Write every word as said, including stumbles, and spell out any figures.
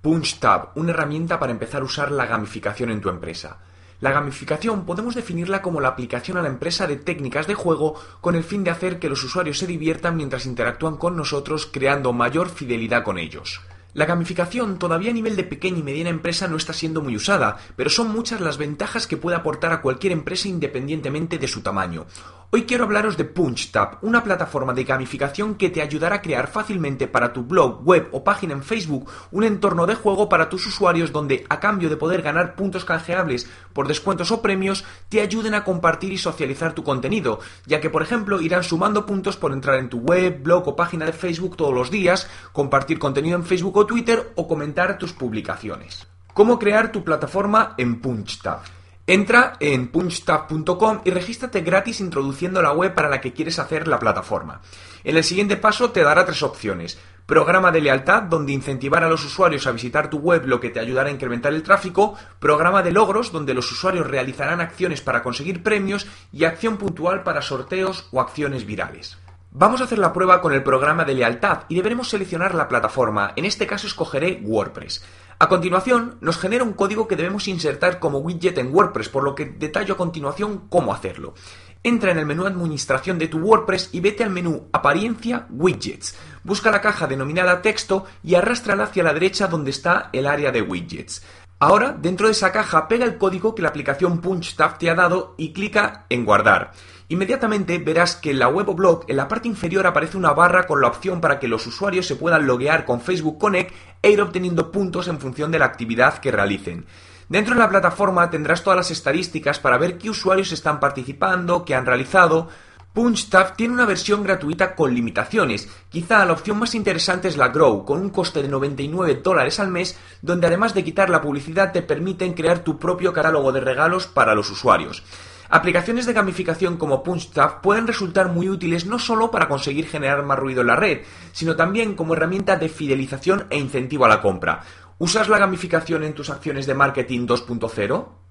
PunchTab, una herramienta para empezar a usar la gamificación en tu empresa. La gamificación podemos definirla como la aplicación a la empresa de técnicas de juego con el fin de hacer que los usuarios se diviertan mientras interactúan con nosotros, creando mayor fidelidad con ellos. La gamificación todavía a nivel de pequeña y mediana empresa no está siendo muy usada, pero son muchas las ventajas que puede aportar a cualquier empresa independientemente de su tamaño. Hoy quiero hablaros de PunchTab, una plataforma de gamificación que te ayudará a crear fácilmente para tu blog, web o página en Facebook un entorno de juego para tus usuarios donde, a cambio de poder ganar puntos canjeables por descuentos o premios, te ayuden a compartir y socializar tu contenido, ya que por ejemplo irán sumando puntos por entrar en tu web, blog o página de Facebook todos los días, compartir contenido en Facebook o Twitter o comentar tus publicaciones. ¿Cómo crear tu plataforma en PunchTab? Entra en punchtab punto com y regístrate gratis introduciendo la web para la que quieres hacer la plataforma. En el siguiente paso te dará tres opciones. Programa de lealtad, donde incentivar a los usuarios a visitar tu web, lo que te ayudará a incrementar el tráfico. Programa de logros, donde los usuarios realizarán acciones para conseguir premios. Y acción puntual para sorteos o acciones virales. Vamos a hacer la prueba con el programa de lealtad y deberemos seleccionar la plataforma. En este caso escogeré WordPress. A continuación, nos genera un código que debemos insertar como widget en WordPress, por lo que detallo a continuación cómo hacerlo. Entra en el menú Administración de tu WordPress y vete al menú Apariencia, Widgets. Busca la caja denominada Texto y arrástrala hacia la derecha donde está el área de Widgets. Ahora, dentro de esa caja, pega el código que la aplicación PunchTab te ha dado y clica en Guardar. Inmediatamente verás que en la web o blog, en la parte inferior aparece una barra con la opción para que los usuarios se puedan loguear con Facebook Connect e ir obteniendo puntos en función de la actividad que realicen. Dentro de la plataforma tendrás todas las estadísticas para ver qué usuarios están participando, qué han realizado. PunchTab tiene una versión gratuita con limitaciones. Quizá la opción más interesante es la Grow, con un coste de noventa y nueve dólares al mes, donde además de quitar la publicidad te permiten crear tu propio catálogo de regalos para los usuarios. Aplicaciones de gamificación como PunchTab pueden resultar muy útiles no solo para conseguir generar más ruido en la red, sino también como herramienta de fidelización e incentivo a la compra. ¿Usas la gamificación en tus acciones de marketing dos punto cero?